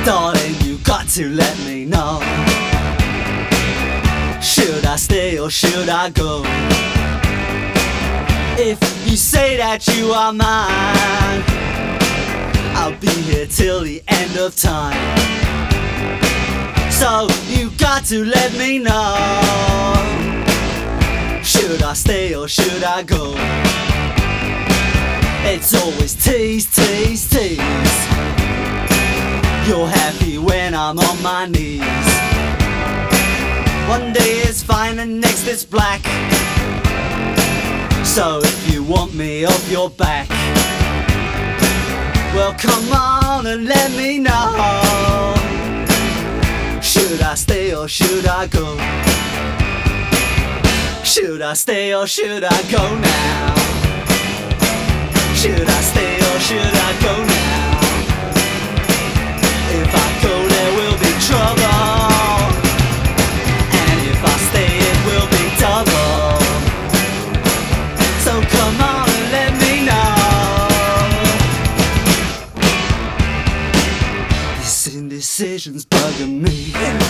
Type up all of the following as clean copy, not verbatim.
Darling, you got to let me know. Should I stay or should I go? If you say that you are mine, I'll be here till the end of time. So you got to let me know. Should I stay or should I go? It's always tease, tease, tease. You're happy when I'm on my knees. One day it's fine and next it's black. So if you want me off your back, well come on and let me know. Should I stay or should I go? Should I stay or should I go now? Should I stay or should I go now? If I go there will be trouble, and if I stay it will be double. So come on and let me know. This indecision's bugging me.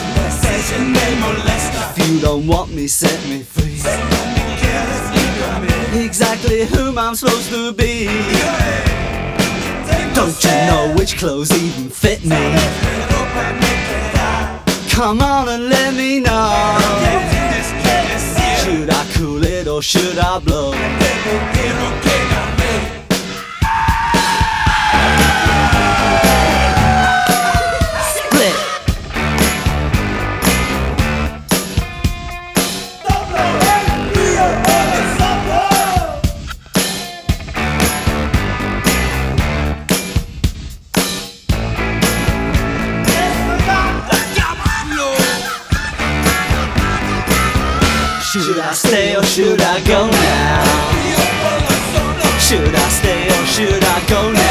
If you don't want me, set me free. Exactly whom I'm supposed to be. Don't you know which clothes even fit me? Come on and let me know. Should I cool it or should I blow? Split. Should I stay or should I go now? Should I stay or should I go now?